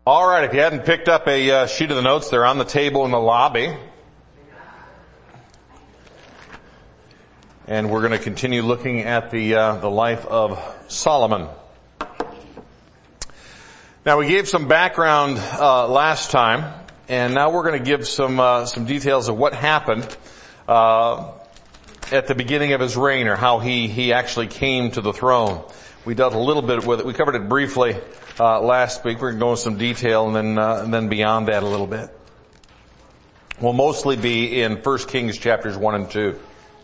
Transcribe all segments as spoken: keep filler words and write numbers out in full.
All right, if you hadn't picked up a uh, sheet of the notes, they're on the table in the lobby. And we're going to continue looking at the uh, the life of Solomon. Now, we gave some background uh, last time, and now we're going to give some uh, some details of what happened uh, at the beginning of his reign, or how he he actually came to the throne. We dealt a little bit with it. We covered it briefly uh, last week. We're going to go into some detail, and then uh, and then beyond that a little bit. We'll mostly be in First Kings chapters one and two.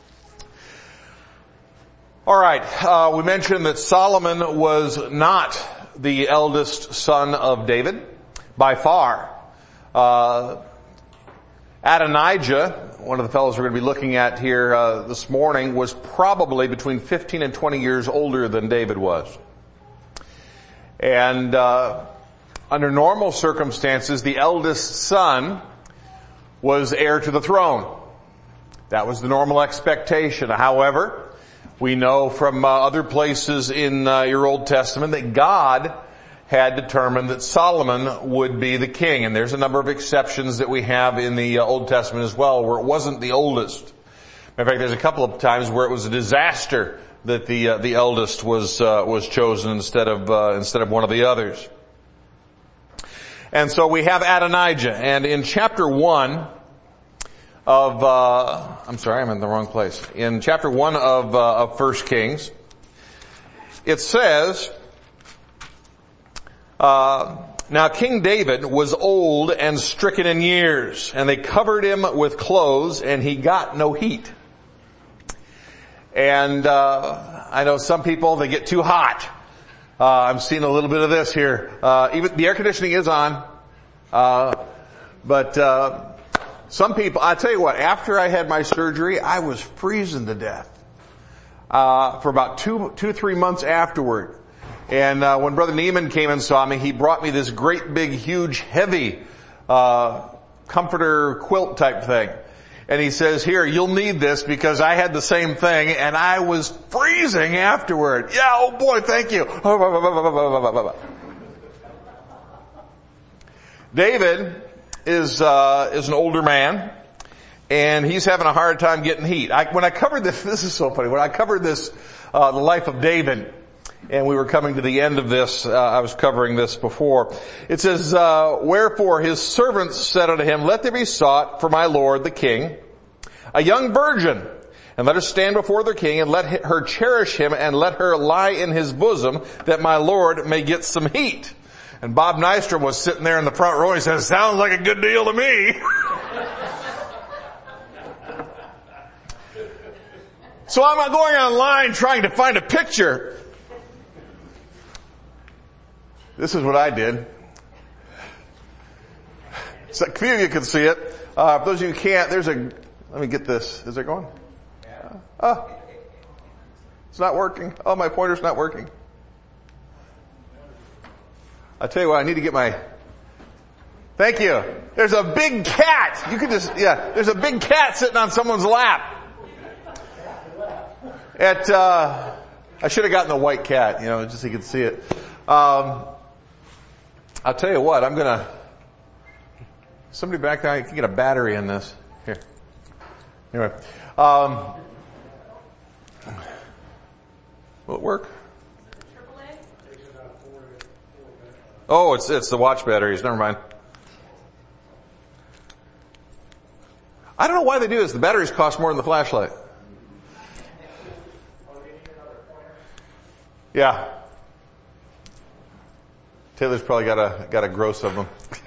All right. Uh, we mentioned that Solomon was not the eldest son of David by far. Uh, Adonijah, one of the fellows we're going to be looking at here uh, this morning, was probably between fifteen and twenty years older than David was. And uh, under normal circumstances, the eldest son was heir to the throne. That was the normal expectation. However, we know from uh, other places in uh, your Old Testament that God had determined that Solomon would be the king. And there's a number of exceptions that we have in the uh, Old Testament as well, where it wasn't the oldest. In fact, there's a couple of times where it was a disaster that the uh, the eldest was uh, was chosen instead of uh, instead of one of the others. And so we have Adonijah, and in chapter one of uh I'm sorry, I'm in the wrong place. In chapter one of uh, of First Kings, it says, Uh, now King David was old and stricken in years, and they covered him with clothes, and he got no heat. And, uh, I know some people, they get too hot. Uh, I'm seeing a little bit of this here. Uh, even the air conditioning is on. Uh, but, uh, some people, I tell you what, after I had my surgery, I was freezing to death, uh, for about two, two, three months afterward. And uh, when Brother Neiman came and saw me, he brought me this great big, huge, heavy uh comforter quilt type thing. And he says, here, you'll need this, because I had the same thing and I was freezing afterward. Yeah, oh boy, thank you. David is uh is an older man, and he's having a hard time getting heat. I, when I covered this, this is so funny, when I covered this, uh the life of David, and we were coming to the end of this, uh, I was covering this before. It says, uh, wherefore his servants said unto him, let there be sought for my lord the king a young virgin, and let her stand before the king, and let her cherish him, and let her lie in his bosom, that my lord may get some heat. And Bob Nystrom was sitting there in the front row. He says, sounds like a good deal to me. So I'm going online trying to find a picture. This is what I did. So a few of you can see it. Uh, for those of you who can't, there's a, let me get this. Is it going? Uh, oh. It's not working. Oh, my pointer's not working. I tell you what, I need to get my, thank you. There's a big cat. You can just, yeah, there's a big cat sitting on someone's lap. At, uh, I should have gotten the white cat, you know, just so you could see it. Um, I'll tell you what, I'm gonna, somebody back there, I can get a battery in this. Here. Anyway, um, will it work? Oh, it's, it's the watch batteries, never mind. I don't know why they do this, the batteries cost more than the flashlight. Yeah. Taylor's probably got a, got a gross of them.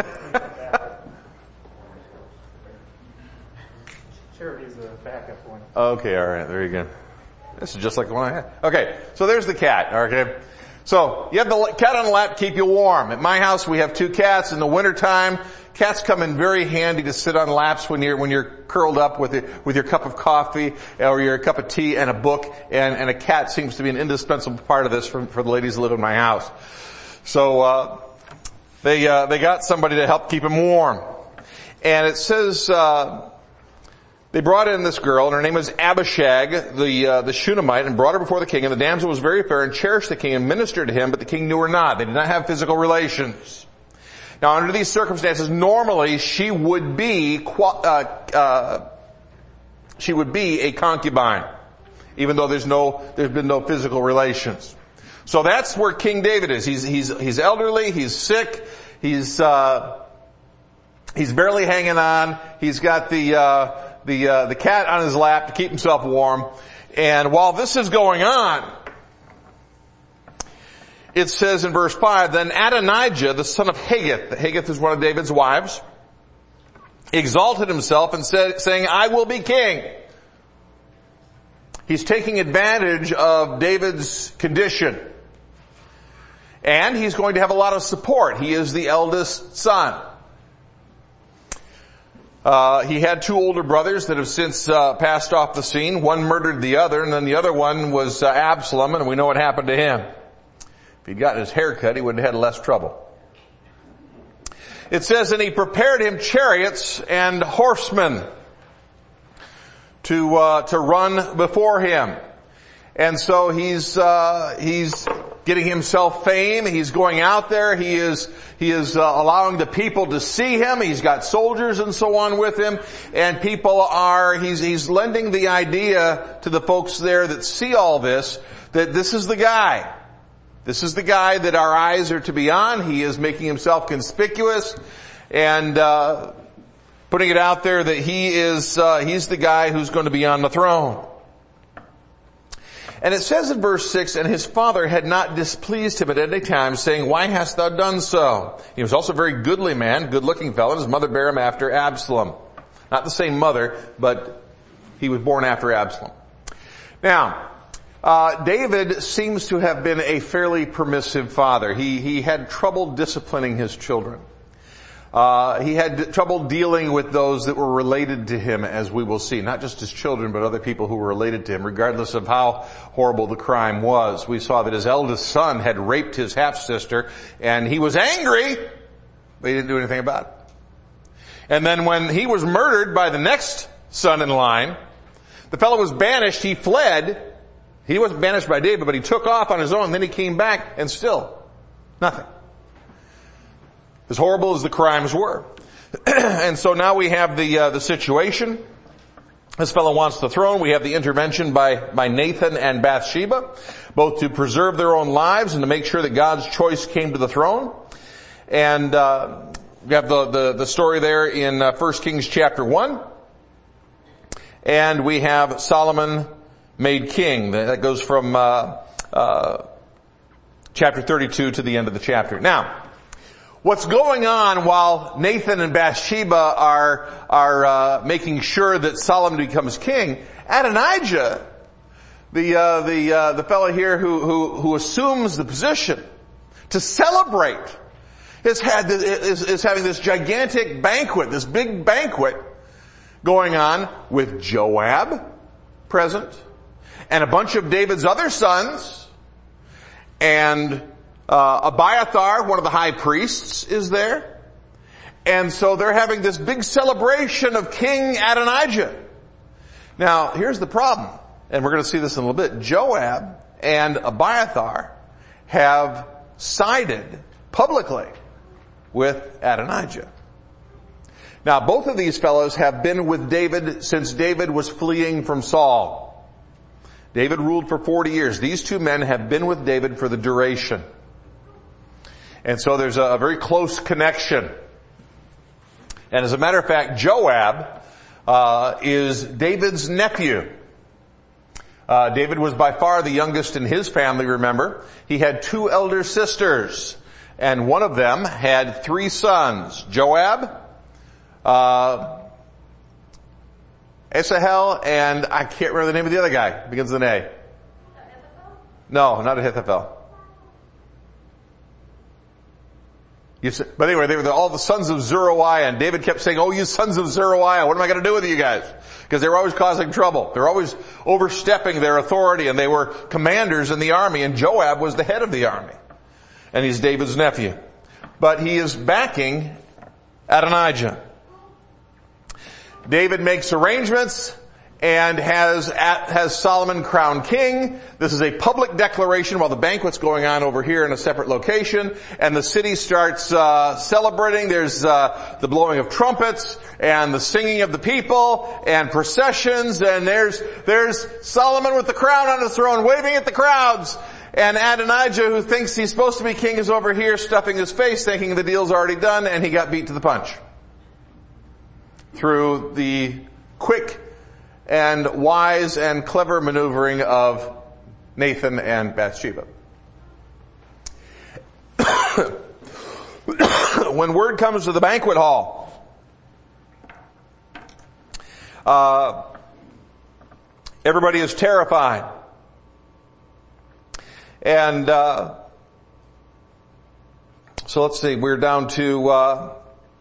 Charity's a backup one. Okay, alright, there you go. This is just like the one I had. Okay, so there's the cat, okay? So, you have the cat on the lap to keep you warm. At my house we have two cats. In the wintertime, cats come in very handy to sit on laps when you're, when you're curled up with your, with your cup of coffee or your cup of tea and a book, and, and a cat seems to be an indispensable part of this for, for the ladies that live in my house. So, uh, they, uh, they got somebody to help keep them warm. And it says, uh, they brought in this girl, and her name was Abishag, the, uh, the Shunammite, and brought her before the king, and the damsel was very fair and cherished the king and ministered to him, but the king knew her not. They did not have physical relations. Now, under these circumstances, normally she would be, uh, uh, she would be a concubine, even though there's no, there's been no physical relations. So that's where King David is. He's, he's, he's elderly, he's sick, he's, uh, he's barely hanging on, he's got the, uh, the, uh, the cat on his lap to keep himself warm. And while this is going on, it says in verse five, then Adonijah, the son of Haggith, Haggith is one of David's wives, exalted himself and said, saying, I will be king. He's taking advantage of David's condition. And he's going to have a lot of support. He is the eldest son. Uh, he had two older brothers that have since uh, passed off the scene. One murdered the other, and then the other one was uh, Absalom, and we know what happened to him. If he'd gotten his hair cut, he would have had less trouble. It says, and he prepared him chariots and horsemen to, uh, to run before him. And so he's, uh, he's getting himself fame. He's going out there. He is, he is, uh, allowing the people to see him. He's got soldiers and so on with him. And people are, he's, he's lending the idea to the folks there that see all this, that this is the guy. This is the guy that our eyes are to be on. He is making himself conspicuous and uh putting it out there that he is uh he's the guy who's going to be on the throne. And it says in verse six, and his father had not displeased him at any time, saying, why hast thou done so? He was also a very goodly man, good-looking fellow, and his mother bare him after Absalom. Not the same mother, but he was born after Absalom. Now, Uh, David seems to have been a fairly permissive father. He, he had trouble disciplining his children. Uh, he had d- trouble dealing with those that were related to him, as we will see. Not just his children, but other people who were related to him, regardless of how horrible the crime was. We saw that his eldest son had raped his half-sister, and he was angry, but he didn't do anything about it. And then when he was murdered by the next son in line, the fellow was banished, he fled. He wasn't banished by David, but he took off on his own, then he came back, and still, nothing. As horrible as the crimes were. And so now we have the, uh, the situation. This fellow wants the throne. We have the intervention by, by Nathan and Bathsheba, both to preserve their own lives and to make sure that God's choice came to the throne. And, uh, we have the, the, the story there in uh, First Kings chapter one. And we have Solomon made king. That goes from uh, uh, chapter thirty-two to the end of the chapter. Now, what's going on while Nathan and Bathsheba are are uh, making sure that Solomon becomes king? Adonijah, the uh, the uh, the fellow here who who who assumes the position to celebrate, is had is, is having this gigantic banquet, this big banquet going on with Joab present, and a bunch of David's other sons, and uh, Abiathar, one of the high priests, is there. And so they're having this big celebration of King Adonijah. Now, here's the problem, and we're going to see this in a little bit. Joab and Abiathar have sided publicly with Adonijah. Now, both of these fellows have been with David since David was fleeing from Saul. David ruled for forty years. These two men have been with David for the duration. And so there's a very close connection. And as a matter of fact, Joab uh, is David's nephew. Uh, David was by far the youngest in his family, remember. He had two elder sisters, and one of them had three sons. Joab, uh, Asahel, and I can't remember the name of the other guy. Begins with an A. No, not Ahithophel. You said, but anyway, they were the, all the sons of Zeruiah, and David kept saying, oh, you sons of Zeruiah, what am I going to do with you guys? Because they were always causing trouble. They were always overstepping their authority, and they were commanders in the army, and Joab was the head of the army. And he's David's nephew. But he is backing Adonijah. David makes arrangements, and has has Solomon crowned king. This is a public declaration while the banquet's going on over here in a separate location, and the city starts uh celebrating. There's uh the blowing of trumpets and the singing of the people and processions, and there's there's Solomon with the crown on the throne waving at the crowds. And Adonijah, who thinks he's supposed to be king, is over here stuffing his face thinking the deal's already done, and he got beat to the punch through the quick and wise and clever maneuvering of Nathan and Bathsheba. When word comes to the banquet hall, uh, everybody is terrified. And uh, so let's see, we're down to uh,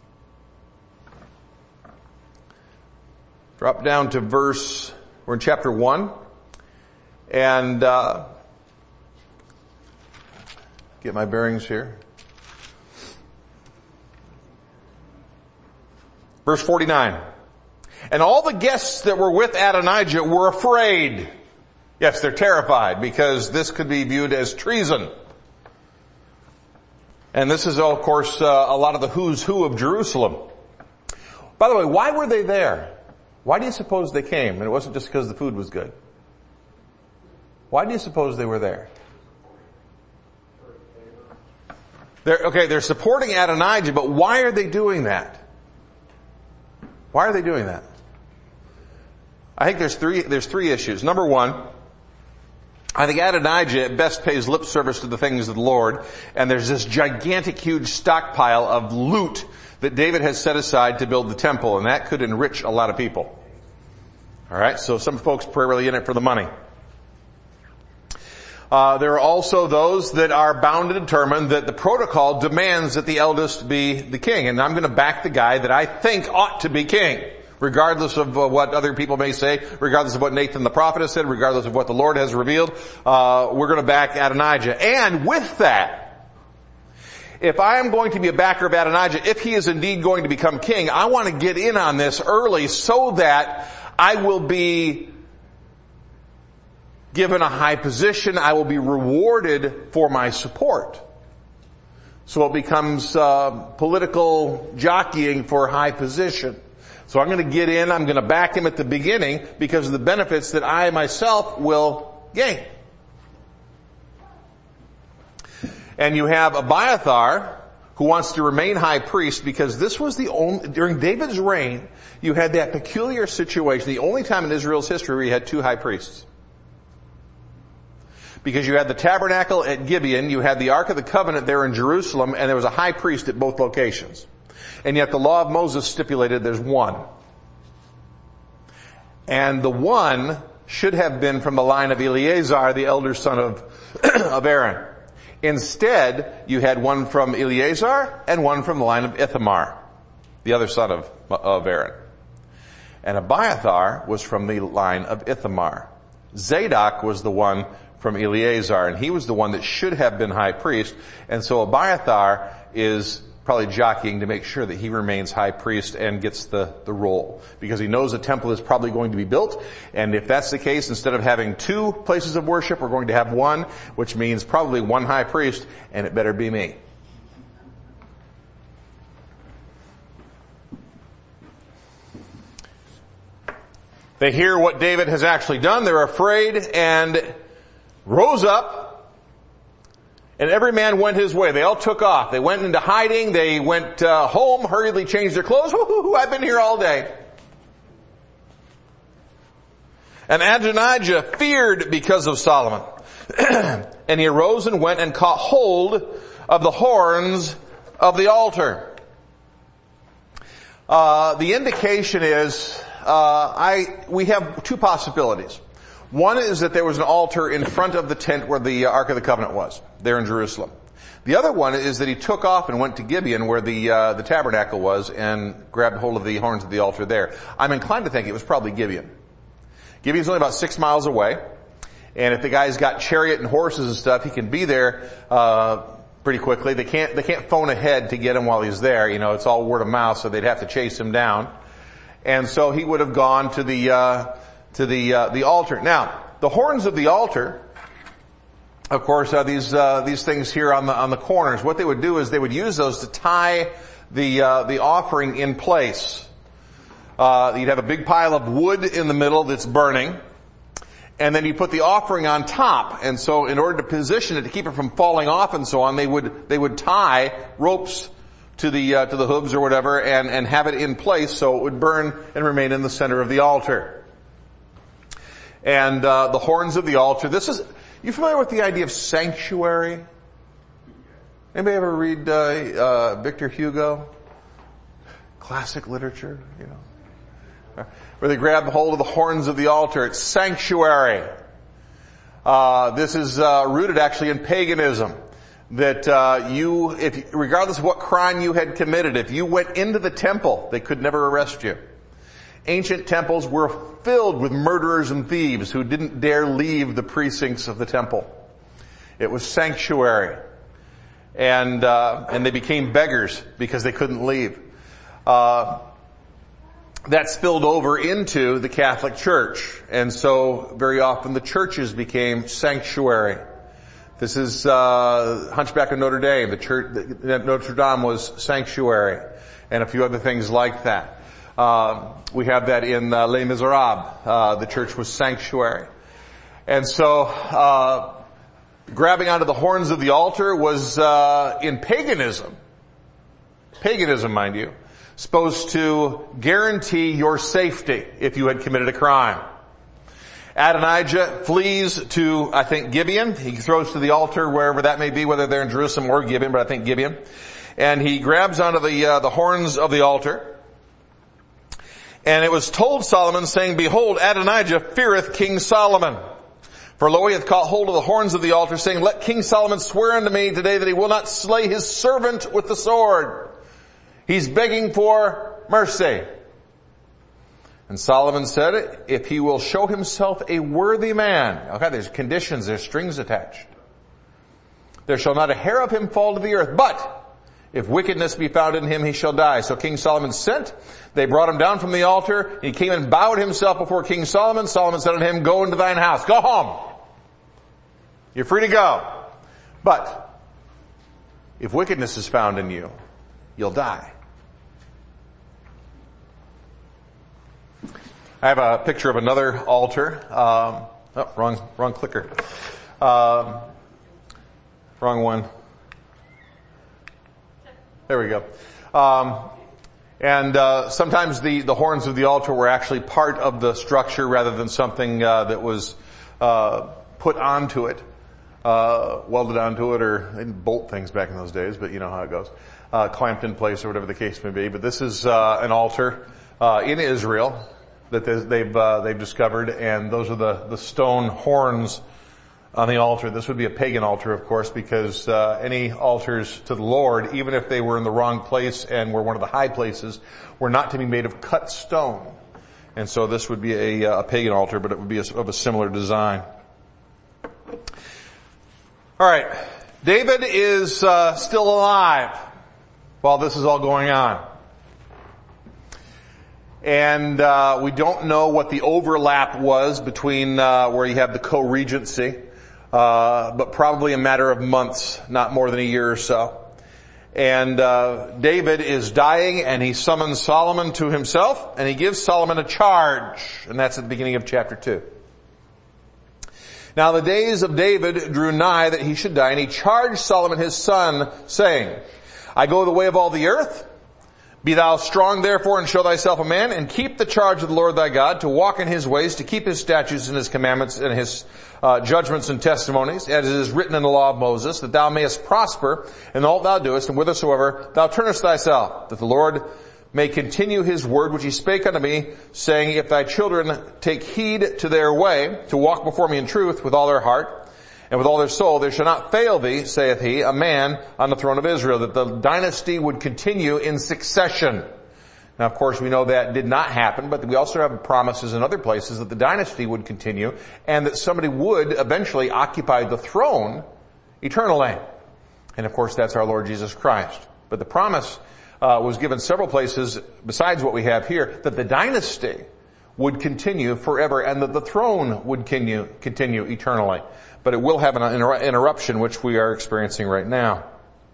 drop down to verse, we're in chapter one, and uh, get my bearings here. Verse forty-nine. And all the guests that were with Adonijah were afraid. Yes, they're terrified because this could be viewed as treason. And this is, of course, uh, a lot of the who's who of Jerusalem. By the way, why were they there? Why do you suppose they came? And it wasn't just because the food was good. Why do you suppose they were there? They're, okay, they're supporting Adonijah, but why are they doing that? Why are they doing that? I think there's three, there's three issues. Number one, I think Adonijah at best pays lip service to the things of the Lord, and there's this gigantic, huge stockpile of loot that David has set aside to build the temple, and that could enrich a lot of people. Alright, so some folks are really in it for the money. Uh, there are also those that are bound and determined that the protocol demands that the eldest be the king, and I'm going to back the guy that I think ought to be king. Regardless of uh, what other people may say, regardless of what Nathan the prophet has said, regardless of what the Lord has revealed, uh, we're going to back Adonijah. And with that, if I am going to be a backer of Adonijah, if he is indeed going to become king, I want to get in on this early so that I will be given a high position, I will be rewarded for my support. So it becomes uh, political jockeying for high position. So I'm going to get in, I'm going to back him at the beginning because of the benefits that I myself will gain. And you have Abiathar, who wants to remain high priest because this was the only, during David's reign, you had that peculiar situation, the only time in Israel's history where you had two high priests. Because you had the tabernacle at Gibeon, you had the Ark of the Covenant there in Jerusalem, and there was a high priest at both locations. And yet the law of Moses stipulated there's one. And the one should have been from the line of Eleazar, the elder son of, of Aaron. Instead, you had one from Eleazar and one from the line of Ithamar, the other son of, of Aaron. And Abiathar was from the line of Ithamar. Zadok was the one from Eleazar, and he was the one that should have been high priest. And so Abiathar is probably jockeying to make sure that he remains high priest and gets the, the role. Because he knows the temple is probably going to be built, and if that's the case, instead of having two places of worship, we're going to have one, which means probably one high priest, and it better be me. They hear what David has actually done, they're afraid, and rose up, and every man went his way. They all took off. They went into hiding. They went uh, home, hurriedly changed their clothes. Woo-hoo-hoo, I've been here all day. And Adonijah feared because of Solomon. And he arose and went and caught hold of the horns of the altar. Uh, the indication is, uh, I, we have two possibilities. One is that there was an altar in front of the tent where the Ark of the Covenant was, there in Jerusalem. The other one is that he took off and went to Gibeon where the, uh, the tabernacle was and grabbed hold of the horns of the altar there. I'm inclined to think it was probably Gibeon. Gibeon's only about six miles away. And if the guy's got chariot and horses and stuff, he can be there, uh, pretty quickly. They can't, they can't phone ahead to get him while he's there. You know, it's all word of mouth, so they'd have to chase him down. And so he would have gone to the, uh, to the, uh, the altar. Now, the horns of the altar, of course, are these, uh, these things here on the, on the corners. What they would do is they would use those to tie the, uh, the offering in place. Uh, you'd have a big pile of wood in the middle that's burning, and then you put the offering on top. And so in order to position it, to keep it from falling off and so on, they would, they would tie ropes to the, uh, to the hooves or whatever and, and have it in place so it would burn and remain in the center of the altar. And, uh, the horns of the altar, this is, you familiar with the idea of sanctuary? Anybody ever read, uh, uh, Victor Hugo? Classic literature, you know. Where they grab hold of the horns of the altar. It's sanctuary. Uh, this is uh, rooted actually in paganism. That uh, you, if regardless of what crime you had committed, if you went into the temple, they could never arrest you. Ancient temples were filled with murderers and thieves who didn't dare leave the precincts of the temple. It was sanctuary, and uh, and they became beggars because they couldn't leave. Uh, That spilled over into the Catholic Church, and so very often the churches became sanctuary. This is uh Hunchback of Notre Dame. The church, the, Notre Dame was sanctuary, and a few other things like that. Uh, we have that in uh, Les Miserables. Uh, the church was sanctuary, and so uh grabbing onto the horns of the altar was uh in paganism. Paganism, mind you. Supposed to guarantee your safety if you had committed a crime. Adonijah flees to, I think, Gibeon. He throws to the altar wherever that may be, whether they're in Jerusalem or Gibeon, but I think Gibeon. And he grabs onto the, uh, the horns of the altar. And it was told Solomon, saying, Behold, Adonijah feareth King Solomon. For lo, he hath caught hold of the horns of the altar, saying, Let King Solomon swear unto me today that he will not slay his servant with the sword. He's begging for mercy. And Solomon said, if he will show himself a worthy man. Okay, there's conditions, there's strings attached. There shall not a hair of him fall to the earth, but if wickedness be found in him, he shall die. So King Solomon sent, they brought him down from the altar, he came and bowed himself before King Solomon. Solomon said unto him, Go into thine house, go home. You're free to go. But if wickedness is found in you, you'll die. I have a picture of another altar. Um, oh, wrong, wrong clicker. Um, wrong one. There we go. Um, and uh, sometimes the, the horns of the altar were actually part of the structure rather than something uh, that was uh, put onto it, uh, welded onto it, or they didn't bolt things back in those days, but you know how it goes. Uh, clamped in place or whatever the case may be. But this is uh, an altar uh, in Israel that they've uh, they've discovered, and those are the the stone horns on the altar. This would be a pagan altar, of course, because uh, any altars to the Lord, even if they were in the wrong place and were one of the high places, were not to be made of cut stone. And so this would be a, a pagan altar, but it would be a, of a similar design. All right, David is uh, still alive while this is all going on. And uh we don't know what the overlap was between uh where you have the co-regency, uh but probably a matter of months, not more than a year or so. And uh David is dying, and he summons Solomon to himself, and he gives Solomon a charge, and that's at the beginning of chapter two. Now the days of David drew nigh that he should die, and he charged Solomon his son, saying, I go the way of all the earth. Be thou strong therefore, and show thyself a man, and keep the charge of the Lord thy God, to walk in his ways, to keep his statutes and his commandments and his uh, judgments and testimonies, as it is written in the law of Moses, that thou mayest prosper in all thou doest, and whithersoever thou turnest thyself, that the Lord may continue his word which he spake unto me, saying, If thy children take heed to their way, to walk before me in truth with all their heart, and with all their soul, there shall not fail thee, saith he, a man on the throne of Israel, that the dynasty would continue in succession. Now, of course, we know that did not happen, but we also have promises in other places that the dynasty would continue, and that somebody would eventually occupy the throne eternally. And of course, that's our Lord Jesus Christ. But the promise uh, was given several places besides what we have here, that the dynasty would continue forever and that the throne would continue, continue eternally. But it will have an inter- interruption, which we are experiencing right now.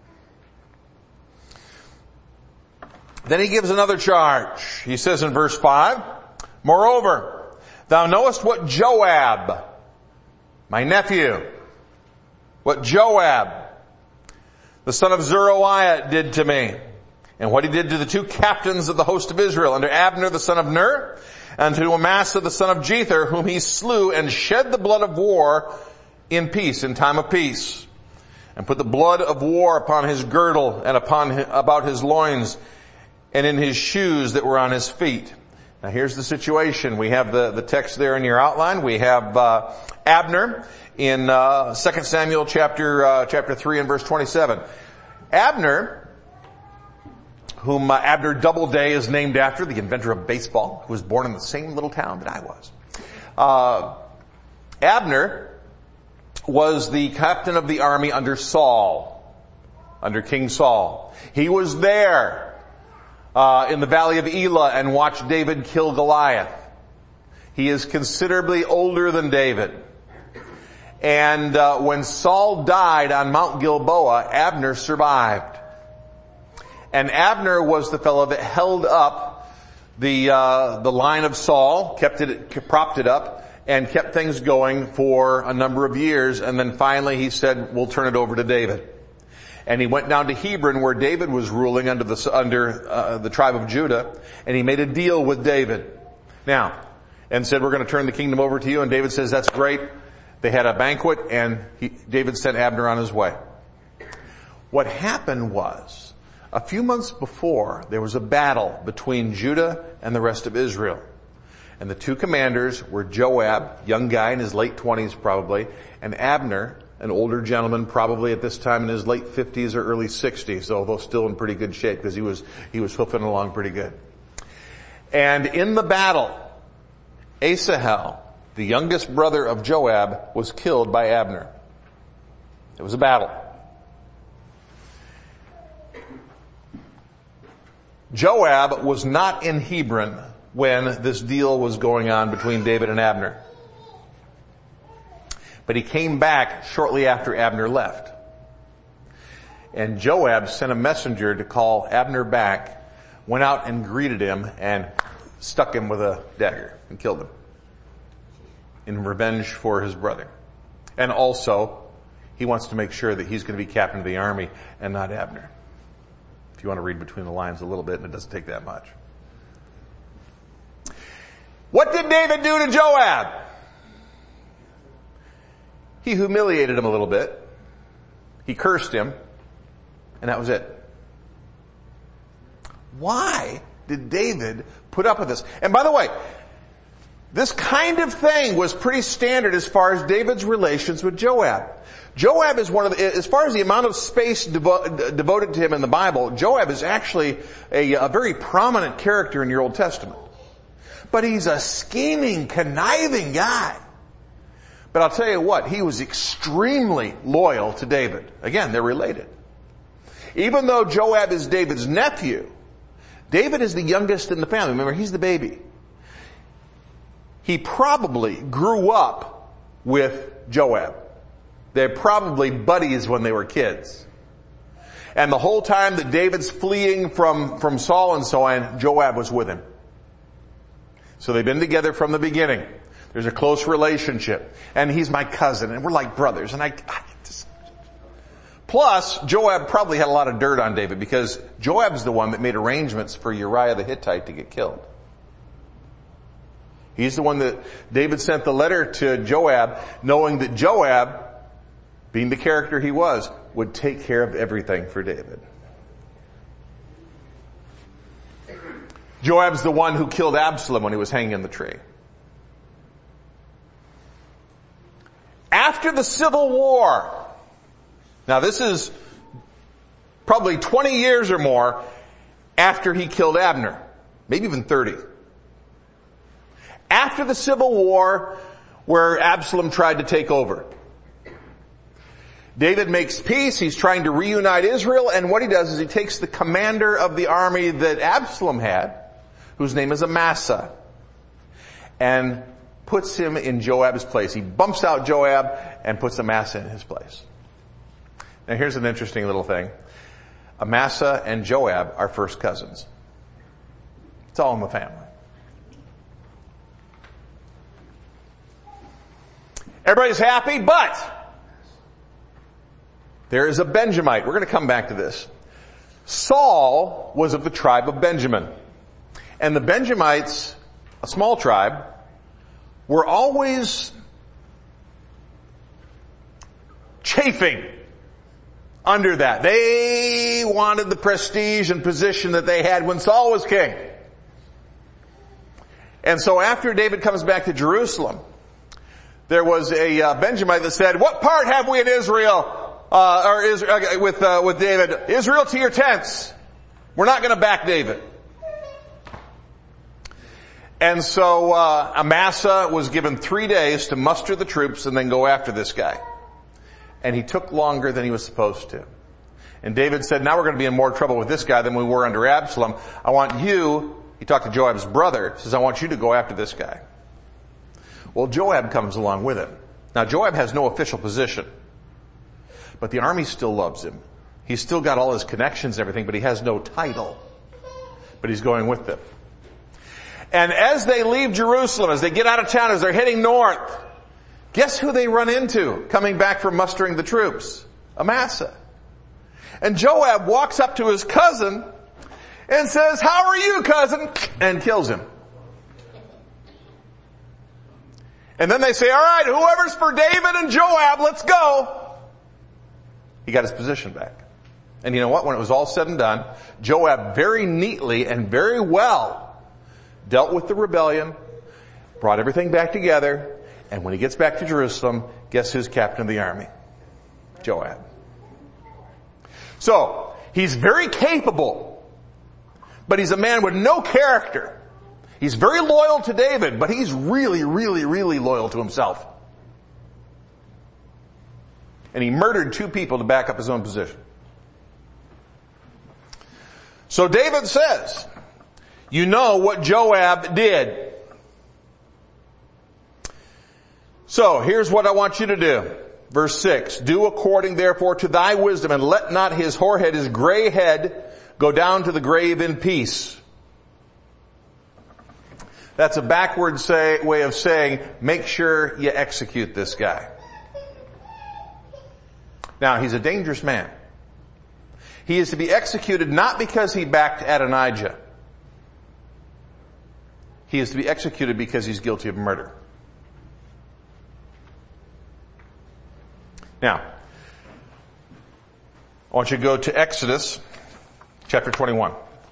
Then he gives another charge. He says in verse five, moreover, thou knowest what Joab, my nephew, what Joab, the son of Zeruiah, did to me, and what he did to the two captains of the host of Israel, under Abner the son of Ner, and to Amasa the son of Jether, whom he slew and shed the blood of war in peace, in time of peace, and put the blood of war upon his girdle and upon his, about his loins and in his shoes that were on his feet. Now here's the situation. We have the, the text there in your outline. We have uh, Abner in uh, Second Samuel chapter uh, chapter three and verse twenty-seven. Abner, whom uh, Abner Doubleday is named after, the inventor of baseball, who was born in the same little town that I was. Uh, Abner was the captain of the army under Saul, under King Saul. He was there uh, in the valley of Elah and watched David kill Goliath. He is considerably older than David. And uh, when Saul died on Mount Gilboa, Abner survived. And Abner was the fellow that held up the uh, the line of Saul, kept it, propped it up, and kept things going for a number of years. And then finally he said, we'll turn it over to David. And he went down to Hebron, where David was ruling under the under uh, the tribe of Judah, and he made a deal with David. Now, and said, we're going to turn the kingdom over to you. And David says, that's great. They had a banquet, and he, David sent Abner on his way. What happened was, a few months before, there was a battle between Judah and the rest of Israel. And the two commanders were Joab, young guy in his late twenties probably, and Abner, an older gentleman probably at this time in his late fifties or early sixties, although still in pretty good shape because he was, he was hoofing along pretty good. And in the battle, Asahel, the youngest brother of Joab, was killed by Abner. It was a battle. Joab was not in Hebron when this deal was going on between David and Abner. But he came back shortly after Abner left. And Joab sent a messenger to call Abner back, went out and greeted him, and stuck him with a dagger and killed him in revenge for his brother. And also, he wants to make sure that he's going to be captain of the army and not Abner. If you want to read between the lines a little bit, and it doesn't take that much. What did David do to Joab? He humiliated him a little bit. He cursed him, and that was it. Why did David put up with this? And by the way, this kind of thing was pretty standard as far as David's relations with Joab. Joab is one of the, as far as the amount of space devo- devoted to him in the Bible, Joab is actually a, a very prominent character in your Old Testament. But he's a scheming, conniving guy. But I'll tell you what, he was extremely loyal to David. Again, they're related. Even though Joab is David's nephew, David is the youngest in the family. Remember, he's the baby. He probably grew up with Joab. They're probably buddies when they were kids. And the whole time that David's fleeing from, from Saul and so on, Joab was with him. So they've been together from the beginning. There's a close relationship. And he's my cousin, and we're like brothers. And I, I just... Plus, Joab probably had a lot of dirt on David, because Joab's the one that made arrangements for Uriah the Hittite to get killed. He's the one that David sent the letter to Joab, knowing that Joab, being the character he was, would take care of everything for David. Joab's the one who killed Absalom when he was hanging in the tree. After the Civil War, now this is probably twenty years or more after he killed Abner, maybe even thirty. After the Civil War, where Absalom tried to take over, David makes peace. He's trying to reunite Israel, and what he does is he takes the commander of the army that Absalom had, whose name is Amasa, and puts him in Joab's place. He bumps out Joab and puts Amasa in his place. Now here's an interesting little thing. Amasa and Joab are first cousins. It's all in the family. Everybody's happy, but there is a Benjamite. We're going to come back to this. Saul was of the tribe of Benjamin. And the Benjamites, a small tribe, were always chafing under that. They wanted the prestige and position that they had when Saul was king. And so after David comes back to Jerusalem, there was a uh, Benjamite that said, "What part have we in Israel?" Uh, or Israel, with, uh, with David, "Israel, to your tents. We're not going to back David." And so, uh, Amasa was given three days to muster the troops and then go after this guy. And he took longer than he was supposed to. And David said, "Now we're going to be in more trouble with this guy than we were under Absalom. I want you," he talked to Joab's brother, says, "I want you to go after this guy." Well, Joab comes along with him. Now, Joab has no official position. But the army still loves him. He's still got all his connections and everything, but he has no title. But he's going with them. And as they leave Jerusalem, as they get out of town, as they're heading north, guess who they run into coming back from mustering the troops? Amasa. And Joab walks up to his cousin and says, "How are you, cousin?" and kills him. And then they say, "All right, whoever's for David and Joab, let's go." He got his position back. And you know what? When it was all said and done, Joab very neatly and very well dealt with the rebellion, brought everything back together, and when he gets back to Jerusalem, guess who's captain of the army? Joab. So, he's very capable, but he's a man with no character. He's very loyal to David, but he's really, really, really loyal to himself. And he murdered two people to back up his own position. So David says, "You know what Joab did. So here's what I want you to do." Verse six, "Do according therefore to thy wisdom, and let not his whorehead, his gray head, go down to the grave in peace." That's a backward say, way of saying, make sure you execute this guy. Now, he's a dangerous man. He is to be executed not because he backed Adonijah. He is to be executed because he's guilty of murder. Now, I want you to go to Exodus chapter twenty-one.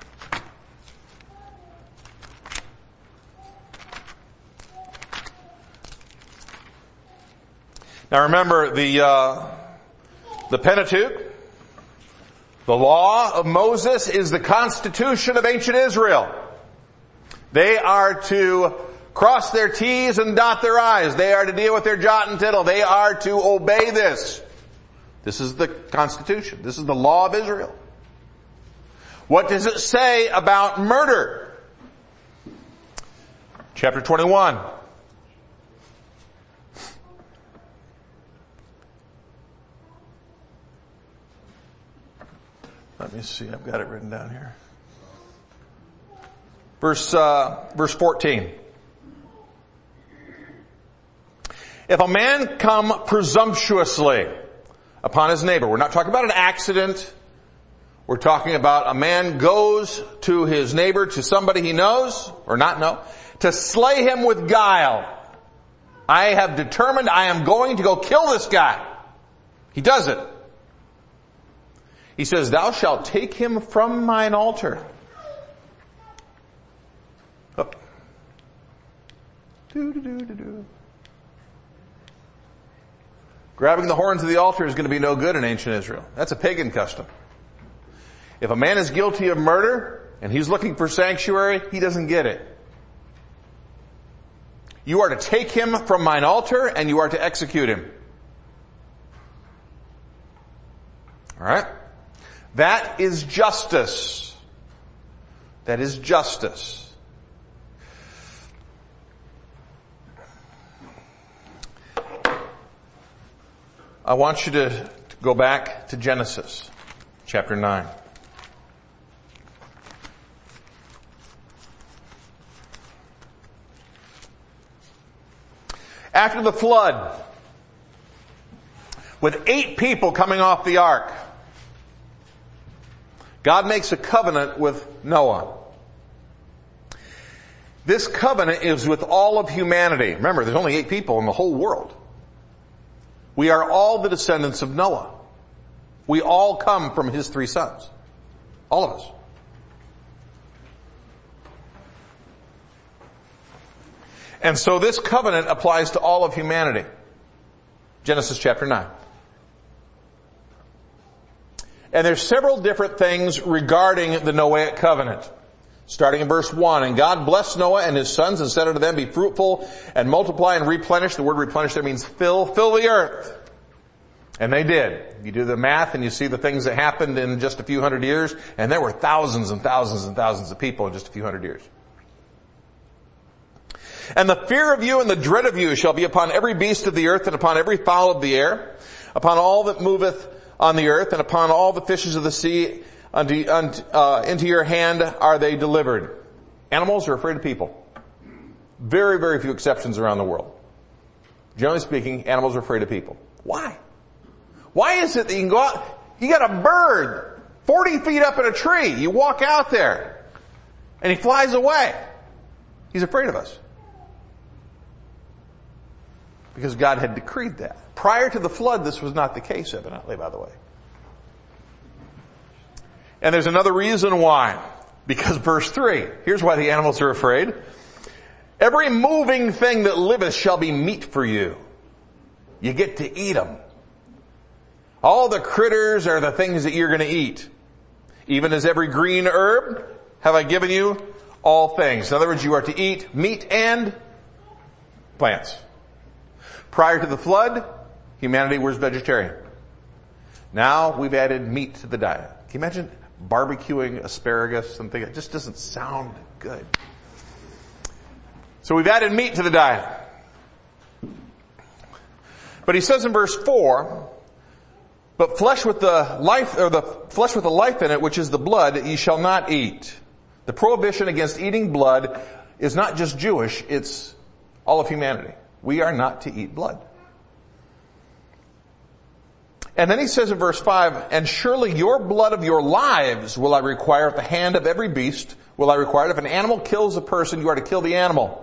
Now remember, the uh, the Pentateuch, the law of Moses, is the constitution of ancient Israel. They are to cross their T's and dot their I's. They are to deal with their jot and tittle. They are to obey this. This is the constitution. This is the law of Israel. What does it say about murder? Chapter twenty-one. Let me see, I've got it written down here. Verse, uh, verse fourteen. If a man come presumptuously upon his neighbor, we're not talking about an accident. We're talking about a man goes to his neighbor, to somebody he knows, or not know, to slay him with guile. I have determined I am going to go kill this guy. He does it. He says, "Thou shalt take him from mine altar." Oh. Do, do, do, do, do. Grabbing the horns of the altar is going to be no good in ancient Israel. That's a pagan custom. If a man is guilty of murder and he's looking for sanctuary, he doesn't get it. You are to take him from mine altar and you are to execute him. All right? That is justice. That is justice. I want you to, to go back to Genesis chapter nine. After the flood, with eight people coming off the ark, God makes a covenant with Noah. This covenant is with all of humanity. Remember, there's only eight people in the whole world. We are all the descendants of Noah. We all come from his three sons. All of us. And so this covenant applies to all of humanity. Genesis chapter nine. And there's several different things regarding the Noahic covenant. Starting in verse one, and God blessed Noah and his sons and said unto them, be fruitful and multiply and replenish. The word replenish there means fill, fill the earth. And they did. You do the math and you see the things that happened in just a few hundred years, and there were thousands and thousands and thousands of people in just a few hundred years. And the fear of you and the dread of you shall be upon every beast of the earth and upon every fowl of the air, upon all that moveth on the earth and upon all the fishes of the sea. Unto, unto, uh, into your hand are they delivered. Animals are afraid of people. Very, very few exceptions around the world. Generally speaking, animals are afraid of people. Why? Why is it that you can go out, you got a bird forty feet up in a tree, you walk out there, and he flies away. He's afraid of us. Because God had decreed that. Prior to the flood, this was not the case, evidently, by the way. And there's another reason why. Because verse three, here's why the animals are afraid. Every moving thing that liveth shall be meat for you. You get to eat them. All the critters are the things that you're going to eat. Even as every green herb have I given you all things. In other words, you are to eat meat and plants. Prior to the flood, humanity was vegetarian. Now we've added meat to the diet. Can you imagine barbecuing asparagus and things? It just doesn't sound good. So we've added meat to the diet. But he says in verse four, but flesh with the life, or the flesh with the life in it, which is the blood, ye shall not eat. The prohibition against eating blood is not just Jewish, it's all of humanity. We are not to eat blood. And then he says in verse five, and surely your blood of your lives will I require at the hand of every beast, will I require it. If an animal kills a person, you are to kill the animal.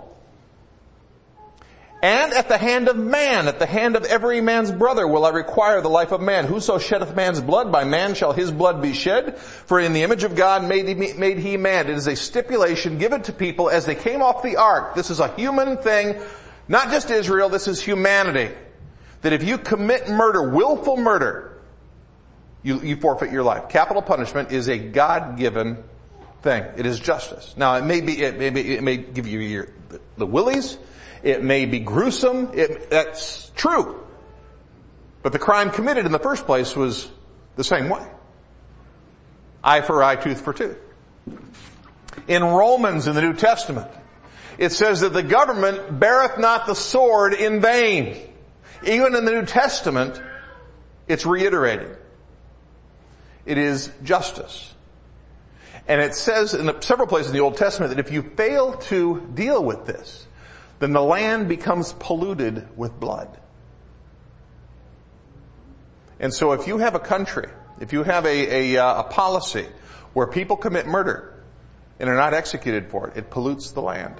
And at the hand of man, at the hand of every man's brother will I require the life of man. Whoso sheddeth man's blood, by man shall his blood be shed. For in the image of God made he, made he man. It is a stipulation given to people as they came off the ark. This is a human thing, not just Israel, this is humanity. That if you commit murder, willful murder, you, you forfeit your life. Capital punishment is a God-given thing. It is justice. Now it may be, it may, be, it may give you your, the, the willies. It may be gruesome. It, that's true. But the crime committed in the first place was the same way. Eye for eye, tooth for tooth. In Romans in the New Testament, it says that the government beareth not the sword in vain. Even in the New Testament, it's reiterated. It is justice. And it says in the, several places in the Old Testament that if you fail to deal with this, then the land becomes polluted with blood. And so if you have a country, if you have a, a, a policy where people commit murder and are not executed for it, it pollutes the land.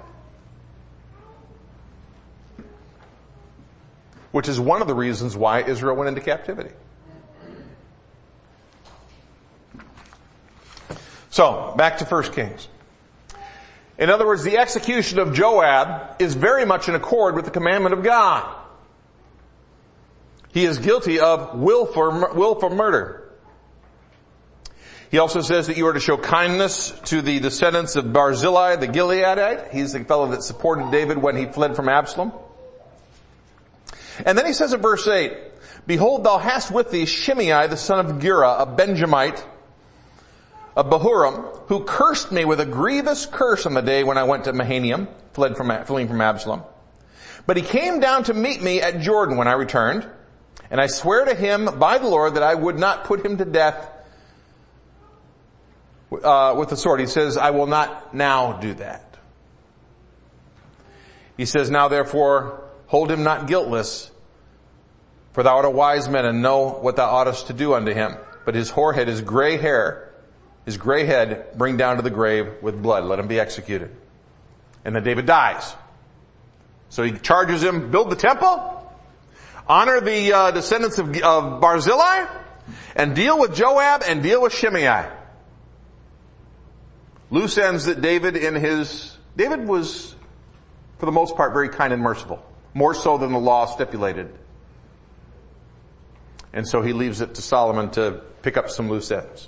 Which is one of the reasons why Israel went into captivity. So, back to First Kings. In other words, the execution of Joab is very much in accord with the commandment of God. He is guilty of willful, willful murder. He also says that you are to show kindness to the descendants of Barzillai the Gileadite. He's the fellow that supported David when he fled from Absalom. And then he says in verse eight, behold, thou hast with thee Shimei the son of Gera, a Benjamite, of Bahurim, who cursed me with a grievous curse on the day when I went to Mahanaim, fled from, fleeing from Absalom. But he came down to meet me at Jordan when I returned, And I swear to him by the Lord that I would not put him to death uh, with the sword. He says, I will not now do that. He says, now therefore hold him not guiltless, for thou art a wise man and know what thou oughtest to do unto him. But his forehead, his gray hair, his gray head, bring down to the grave with blood. Let him be executed. And then David dies. So he charges him, build the temple, honor the uh, descendants of, of Barzillai, and deal with Joab and deal with Shimei. Loose ends that David in his, David was, for the most part, very kind and merciful. More so than the law stipulated. And so he leaves it to Solomon to pick up some loose ends.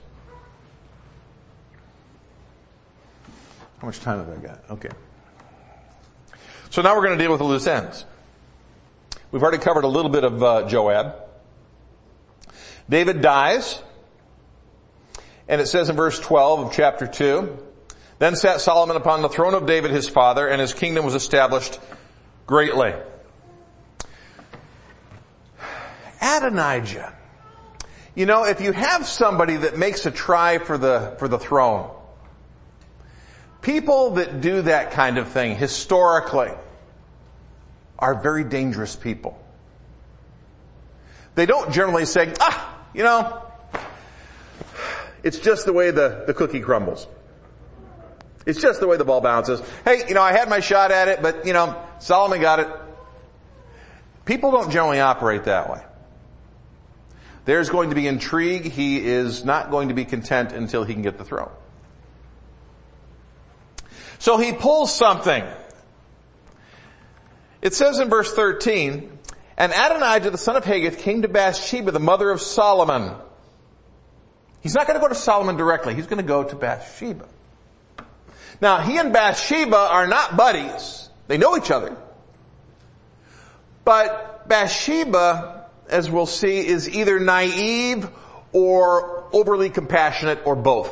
How much time have I got? Okay. So now we're going to deal with the loose ends. We've already covered a little bit of uh, Joab. David dies. And it says in verse twelve of chapter two, then sat Solomon upon the throne of David his father, and his kingdom was established greatly. Adonijah. You know, if you have somebody that makes a try for the, for the throne, people that do that kind of thing historically are very dangerous people. They don't generally say, ah, you know, it's just the way the, the cookie crumbles. It's just the way the ball bounces. Hey, you know, I had my shot at it, but you know, Solomon got it. People don't generally operate that way. There's going to be intrigue. He is not going to be content until he can get the throne. So he pulls something. It says in verse thirteen, and Adonijah the son of Haggith came to Bathsheba, the mother of Solomon. He's not going to go to Solomon directly. He's going to go to Bathsheba. Now, he and Bathsheba are not buddies. They know each other. But Bathsheba, as we'll see, is either naive or overly compassionate or both.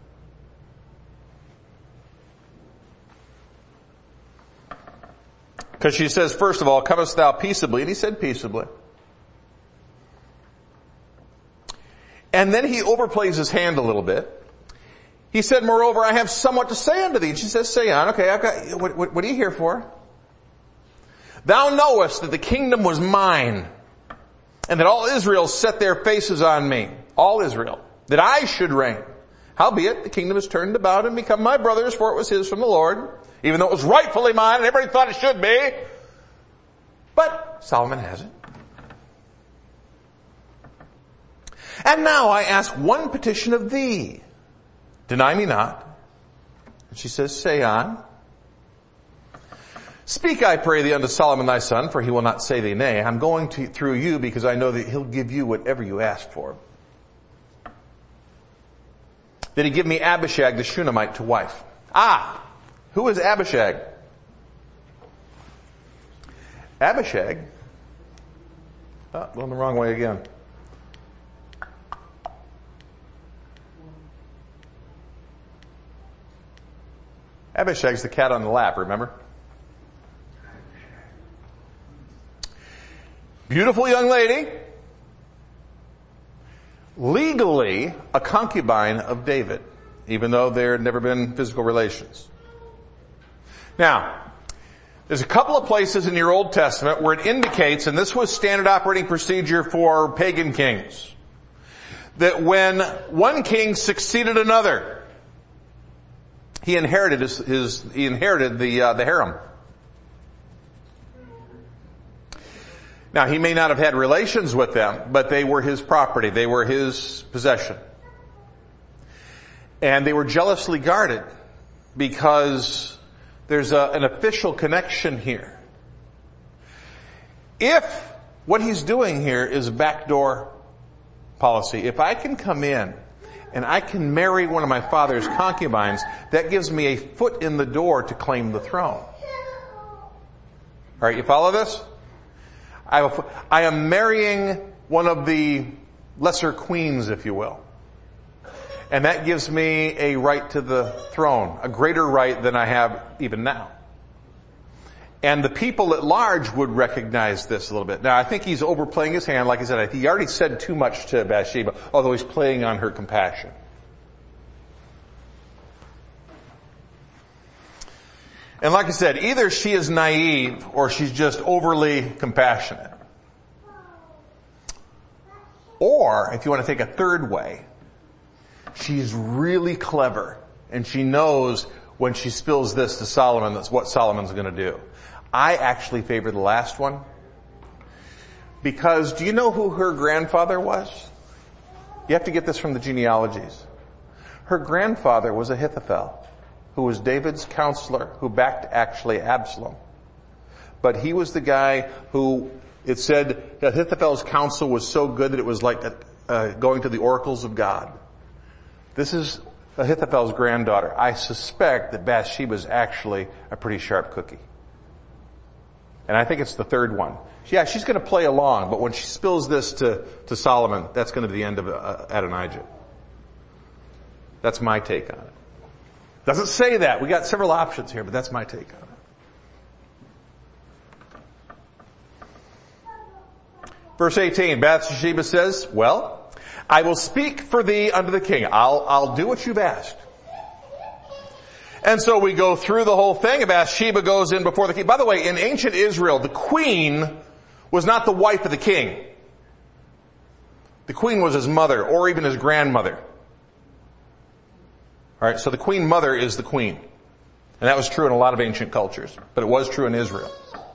Because she says, first of all, comest thou peaceably? And he said peaceably. And then he overplays his hand a little bit. He said, moreover, I have somewhat to say unto thee. And she says, say on. Okay, I've got, what, what, what are you here for? Thou knowest that the kingdom was mine, and that all Israel set their faces on me. All Israel. That I should reign. Howbeit, the kingdom is turned about and become my brother's, for it was his from the Lord, even though it was rightfully mine, and everybody thought it should be. But Solomon has it. And now I ask one petition of thee. Deny me not. And she says, say on. Speak, I pray thee, unto Solomon thy son, for he will not say thee nay. I'm going to, through you because I know that he'll give you whatever you ask for. That he give me Abishag the Shunammite to wife. Ah, who is Abishag? Abishag? Oh, going the wrong way again. Abishag's the cat on the lap, remember? Beautiful young lady. Legally a concubine of David, even though there had never been physical relations. Now, there's a couple of places in your Old Testament where it indicates, and this was standard operating procedure for pagan kings, that when one king succeeded another, he inherited his, his he inherited the uh, the harem. Now, he may not have had relations with them, but they were his property. They were his possession. And they were jealously guarded because there's a, an official connection here. If what he's doing here is backdoor policy, if I can come in and I can marry one of my father's concubines, that gives me a foot in the door to claim the throne. All right, you follow this? I, I am marrying one of the lesser queens, if you will. And that gives me a right to the throne, a greater right than I have even now. And the people at large would recognize this a little bit. Now, I think he's overplaying his hand. Like I said, I think he already said too much to Bathsheba, although he's playing on her compassion. And like I said, either she is naive or she's just overly compassionate. Or, if you want to take a third way, she's really clever and she knows when she spills this to Solomon, that's what Solomon's going to do. I actually favor the last one. Because do you know who her grandfather was? You have to get this from the genealogies. Her grandfather was Ahithophel, who was David's counselor, who backed actually Absalom. But he was the guy who, it said, Ahithophel's counsel was so good that it was like uh, going to the oracles of God. This is Ahithophel's granddaughter. I suspect that Bathsheba is actually a pretty sharp cookie. And I think it's the third one. Yeah, she's going to play along, but when she spills this to, to Solomon, that's going to be the end of uh, Adonijah. That's my take on it. Doesn't say that. We got several options here, but that's my take on it. Verse eighteen, Bathsheba says, well, I will speak for thee unto the king. I'll, I'll do what you've asked. And so we go through the whole thing. Bathsheba goes in before the king. By the way, in ancient Israel, the queen was not the wife of the king. The queen was his mother or even his grandmother. Alright, so the queen mother is the queen. And that was true in a lot of ancient cultures, but it was true in Israel.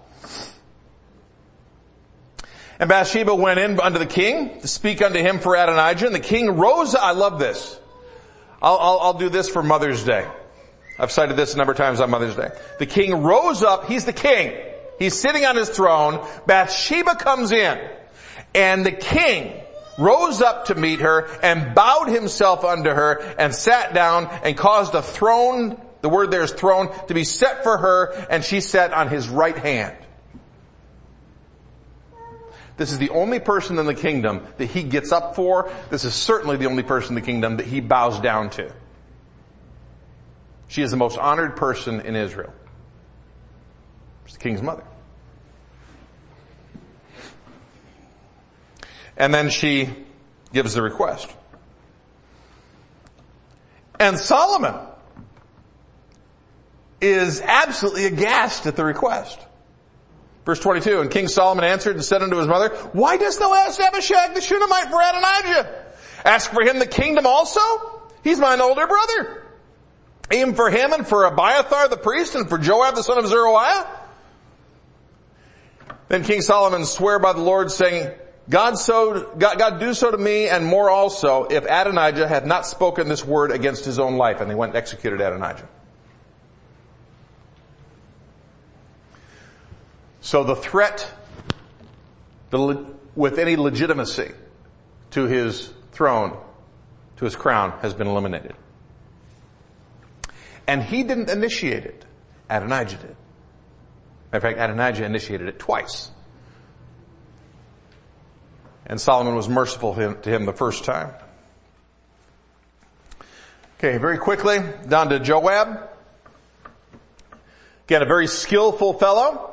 And Bathsheba went in unto the king to speak unto him for Adonijah. And the king rose. I love this. I'll, I'll, I'll do this for Mother's Day. I've cited this a number of times on Mother's Day. The king rose up. He's the king. He's sitting on his throne. Bathsheba comes in. And the king rose up to meet her and bowed himself unto her and sat down and caused a throne, the word there is throne, to be set for her, and she sat on his right hand. This is the only person in the kingdom that he gets up for. This is certainly the only person in the kingdom that he bows down to. She is the most honored person in Israel. She's the king's mother. And then she gives the request. And Solomon is absolutely aghast at the request. Verse twenty-two, and King Solomon answered and said unto his mother, why dost thou ask Abishag the Shunammite for Adonijah? Ask for him the kingdom also? He's mine older brother. Aim for him and for Abiathar the priest and for Joab the son of Zeruiah? Then King Solomon sware by the Lord, saying, God so, God, God do so to me and more also, if Adonijah had not spoken this word against his own life. And they went and executed Adonijah. So the threat, the, with any legitimacy to his throne, to his crown, has been eliminated. And he didn't initiate it. Adonijah did. In fact, Adonijah initiated it twice. And Solomon was merciful to him the first time. Okay, very quickly, down to Joab. Again, a very skillful fellow.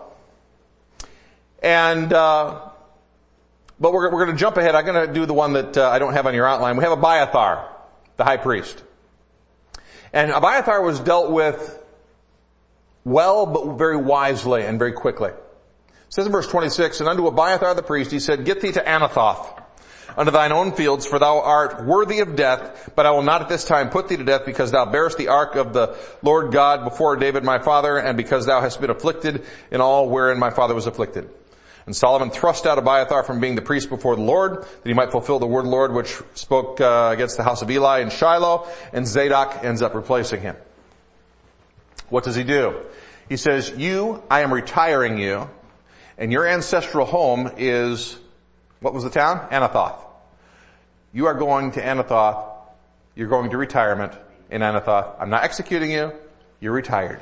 And, uh, but we're, we're going to jump ahead. I'm going to do the one that uh, I don't have on your outline. We have Abiathar, the high priest. And Abiathar was dealt with well, but very wisely and very quickly. It says in verse twenty-six, and unto Abiathar the priest he said, get thee to Anathoth, unto thine own fields, for thou art worthy of death, but I will not at this time put thee to death, because thou bearest the ark of the Lord God before David my father, and because thou hast been afflicted in all wherein my father was afflicted. And Solomon thrust out Abiathar from being the priest before the Lord, that he might fulfill the word of the Lord which spoke uh, against the house of Eli in Shiloh, and Zadok ends up replacing him. What does he do? He says, you, I am retiring you, and your ancestral home is, what was the town? Anathoth. You are going to Anathoth. You're going to retirement in Anathoth. I'm not executing you. You're retired.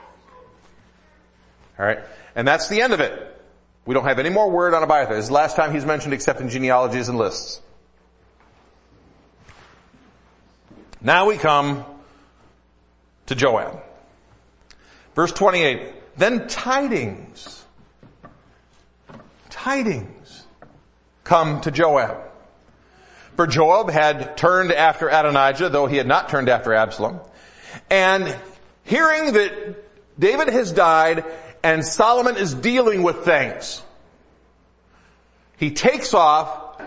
Alright? And that's the end of it. We don't have any more word on Abiathar. This is the last time he's mentioned except in genealogies and lists. Now we come to Joab. Verse twenty-eight. Then tidings, tidings come to Joab. For Joab had turned after Adonijah, though he had not turned after Absalom. And hearing that David has died and Solomon is dealing with things, he takes off,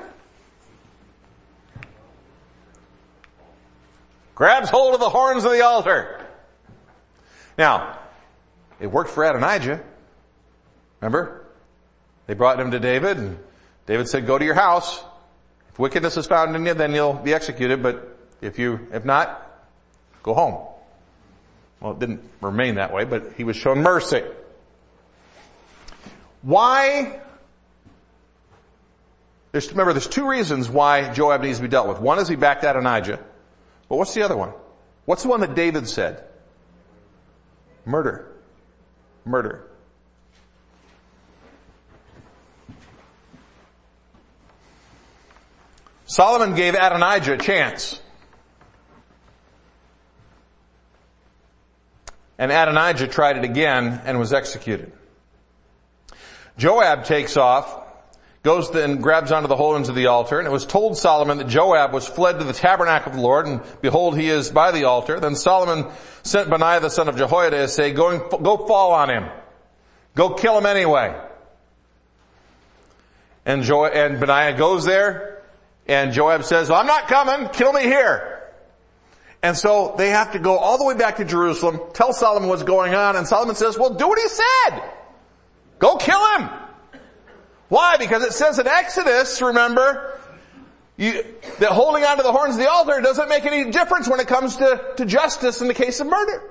grabs hold of the horns of the altar. Now, it worked for Adonijah. Remember? They brought him to David, and David said, go to your house. If wickedness is found in you, then you'll be executed, but if you, if not, go home. Well, it didn't remain that way, but he was shown mercy. Why? There's, remember, there's two reasons why Joab needs to be dealt with. One is he backed Adonijah. But what's the other one? What's the one that David said? Murder. Murder. Solomon gave Adonijah a chance. And Adonijah tried it again and was executed. Joab takes off, goes and grabs onto the horns of the altar, and it was told Solomon that Joab was fled to the tabernacle of the Lord, and behold, he is by the altar. Then Solomon sent Benaiah the son of Jehoiada to say, go, and, go fall on him. Go kill him anyway. And, jo- and Benaiah goes there, and Joab says, well, I'm not coming, kill me here. And so they have to go all the way back to Jerusalem, tell Solomon what's going on, and Solomon says, well, do what he said. Go kill him. Why? Because it says in Exodus, remember, you, that holding onto the horns of the altar doesn't make any difference when it comes to, to justice in the case of murder.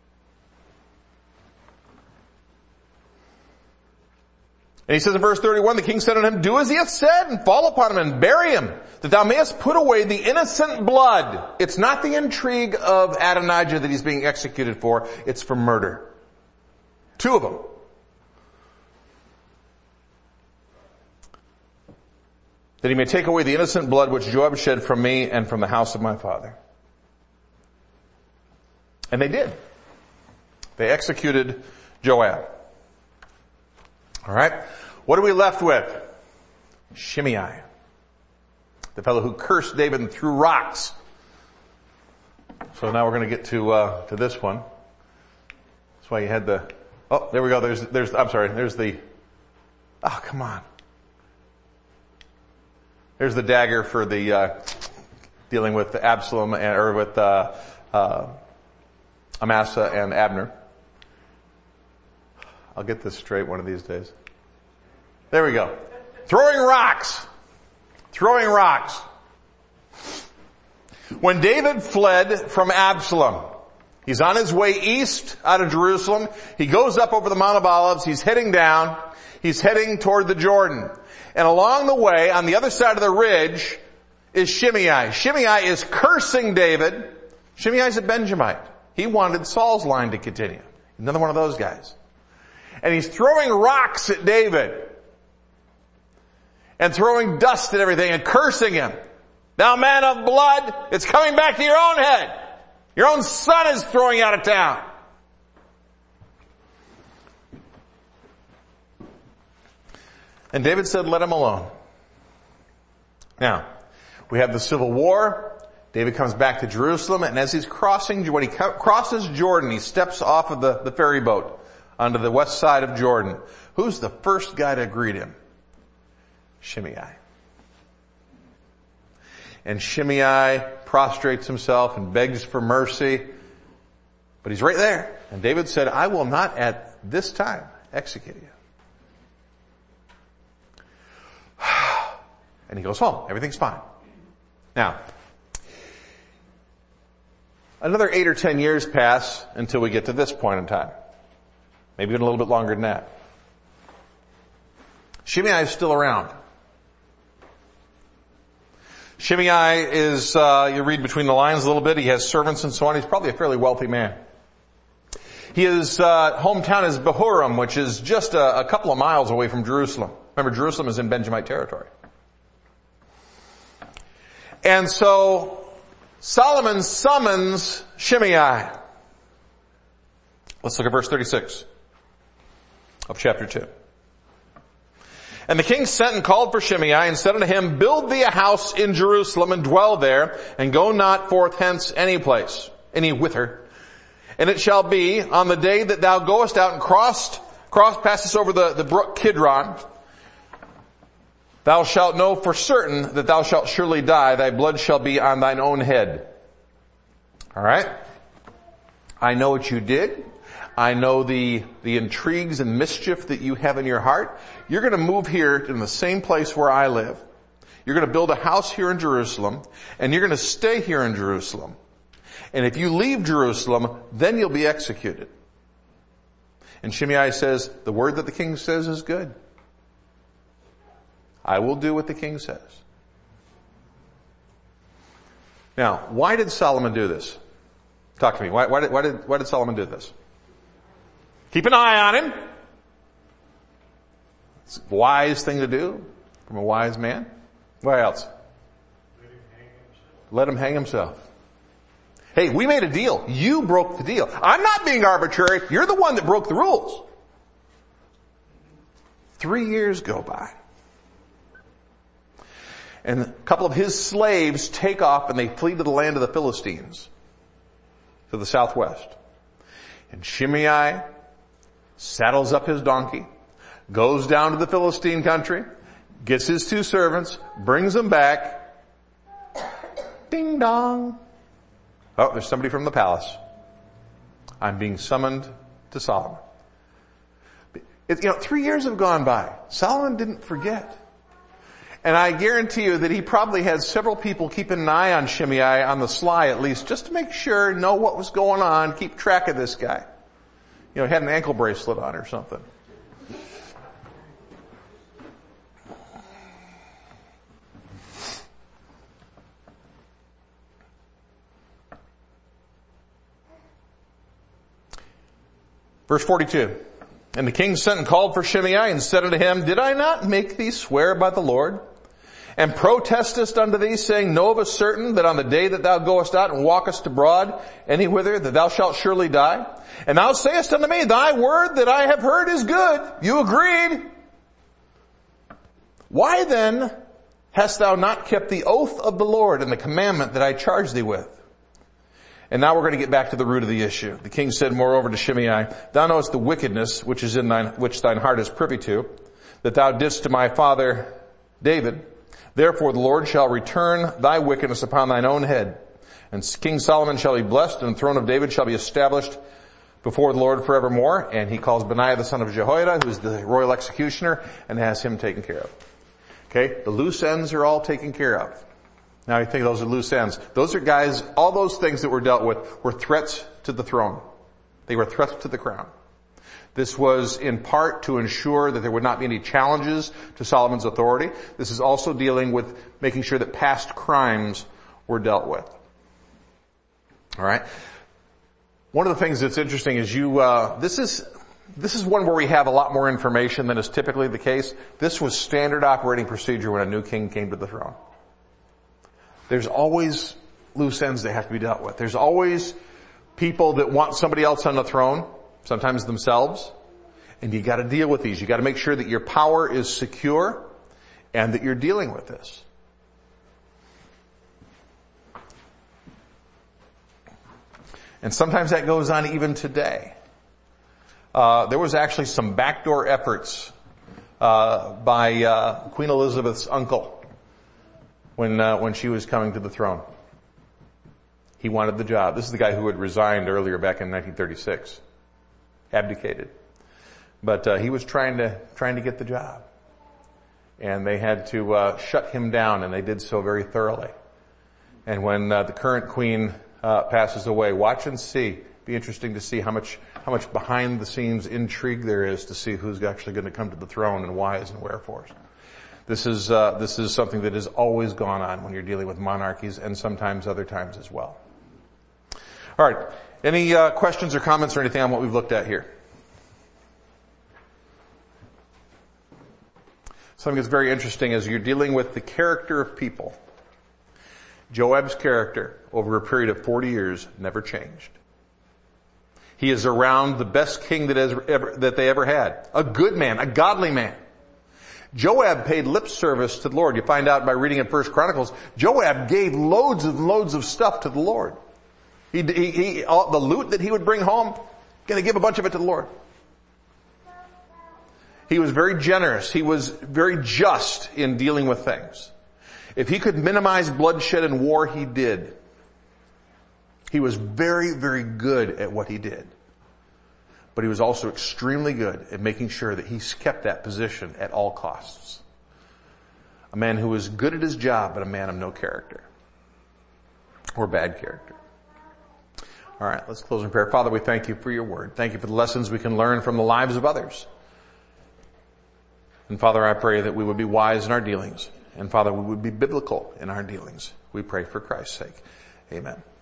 And he says in verse thirty-one, the king said unto him, do as he hath said, and fall upon him and bury him, that thou mayest put away the innocent blood. It's not the intrigue of Adonijah that he's being executed for, it's for murder. Two of them. That he may take away the innocent blood which Joab shed from me and from the house of my father. And they did. They executed Joab. Alright? What are we left with? Shimei. The fellow who cursed David and threw rocks. So now we're going to get to, uh, to this one. That's why you had the, oh, there we go. There's, there's, I'm sorry, there's the, oh, come on. There's the dagger for the, uh, dealing with Absalom and, or with, uh, uh, Amasa and Abner. I'll get this straight one of these days. There we go. Throwing rocks. Throwing rocks. When David fled from Absalom, he's on his way east out of Jerusalem. He goes up over the Mount of Olives. He's heading down. He's heading toward the Jordan. And along the way, on the other side of the ridge, is Shimei. Shimei is cursing David. Shimei's a Benjamite. He wanted Saul's line to continue. Another one of those guys. And he's throwing rocks at David. And throwing dust at everything and cursing him. Thou man of blood, it's coming back to your own head. Your own son is throwing you out of town. And David said, let him alone. Now, we have the civil war. David comes back to Jerusalem, and as he's crossing, when he crosses Jordan, he steps off of the, the ferry boat onto the west side of Jordan. Who's the first guy to greet him? Shimei. And Shimei prostrates himself and begs for mercy, but he's right there. And David said, I will not at this time execute you. And he goes home. Everything's fine. Now, another eight or ten years pass until we get to this point in time. Maybe even a little bit longer than that. Shimei is still around. Shimei is, uh, you read between the lines a little bit, he has servants and so on. He's probably a fairly wealthy man. His uh, hometown is Bahurim, which is just a, a couple of miles away from Jerusalem. Remember, Jerusalem is in Benjamite territory. And so Solomon summons Shimei. Let's look at verse thirty-six. of chapter two. And the king sent and called for Shimei and said unto him, build thee a house in Jerusalem and dwell there, and go not forth hence any place, any whither. And it shall be on the day that thou goest out and crossed, cross, passest over the, the brook Kidron, thou shalt know for certain that thou shalt surely die. Thy blood shall be on thine own head. All right? I know what you did. I know the, the intrigues and mischief that you have in your heart. You're going to move here in the same place where I live. You're going to build a house here in Jerusalem, and you're going to stay here in Jerusalem. And if you leave Jerusalem, then you'll be executed. And Shimei says, the word that the king says is good. I will do what the king says. Now, why did Solomon do this? Talk to me. Why, why, did, why, did, why did Solomon do this? Keep an eye on him. It's a wise thing to do from a wise man. What else? Let him hang himself. Let him hang himself. Hey, we made a deal. You broke the deal. I'm not being arbitrary. You're the one that broke the rules. Three years go by. And a couple of his slaves take off and they flee to the land of the Philistines, to the southwest. And Shimei saddles up his donkey, goes down to the Philistine country, gets his two servants, brings them back. Ding dong. Oh, there's somebody from the palace. I'm being summoned to Solomon. It, you know, three years have gone by. Solomon didn't forget. And I guarantee you that he probably had several people keeping an eye on Shimei on the sly at least, just to make sure, know what was going on, keep track of this guy. You know, he had an ankle bracelet on or something. Verse forty-two. And the king sent and called for Shimei and said unto him, did I not make thee swear by the Lord? And protestest unto thee, saying, know of a certain that on the day that thou goest out and walkest abroad any whither, that thou shalt surely die? And thou sayest unto me, thy word that I have heard is good. You agreed. Why then hast thou not kept the oath of the Lord and the commandment that I charged thee with? And now we're going to get back to the root of the issue. The king said moreover to Shimei, thou knowest the wickedness which is in thine, which thine heart is privy to, that thou didst to my father David. Therefore the Lord shall return thy wickedness upon thine own head. And King Solomon shall be blessed, and the throne of David shall be established before the Lord forevermore. And he calls Benaiah the son of Jehoiada, who is the royal executioner, and has him taken care of. Okay, the loose ends are all taken care of. Now you think those are loose ends. Those are guys, all those things that were dealt with were threats to the throne. They were threats to the crown. This was in part to ensure that there would not be any challenges to Solomon's authority. This is also dealing with making sure that past crimes were dealt with. Alright? One of the things that's interesting is you, uh, this is, this is one where we have a lot more information than is typically the case. This was standard operating procedure when a new king came to the throne. There's always loose ends that have to be dealt with. There's always people that want somebody else on the throne, sometimes themselves, and you gotta deal with these. You gotta make sure that your power is secure and that you're dealing with this. And sometimes that goes on even today. Uh, there was actually some backdoor efforts uh, by uh, Queen Elizabeth's uncle when uh, when she was coming to the throne. He wanted the job. This is the guy who had resigned earlier back in nineteen thirty-six, abdicated, but uh, he was trying to trying to get the job, and they had to uh, shut him down, and they did so very thoroughly. And when uh, the current queen uh, passes away, watch and see. Be interesting to see how much how much behind the scenes intrigue there is to see who's actually going to come to the throne and whys and wherefores. This is, uh, this is something that has always gone on when you're dealing with monarchies, and sometimes other times as well. Alright. Any, uh, questions or comments or anything on what we've looked at here? Something that's very interesting is you're dealing with the character of people. Joab's character over a period of forty years never changed. He is around the best king that, has ever, that they ever had. A good man, a godly man. Joab paid lip service to the Lord. You find out by reading in First Chronicles, Joab gave loads and loads of stuff to the Lord. He, he, he all, the loot that he would bring home, going to give a bunch of it to the Lord. He was very generous. He was very just in dealing with things. If he could minimize bloodshed and war, he did. He was very, very good at what he did. But he was also extremely good at making sure that he kept that position at all costs. A man who was good at his job, but a man of no character. Or bad character. All right, let's close in prayer. Father, we thank you for your word. Thank you for the lessons we can learn from the lives of others. And Father, I pray that we would be wise in our dealings. And Father, we would be biblical in our dealings. We pray for Christ's sake. Amen.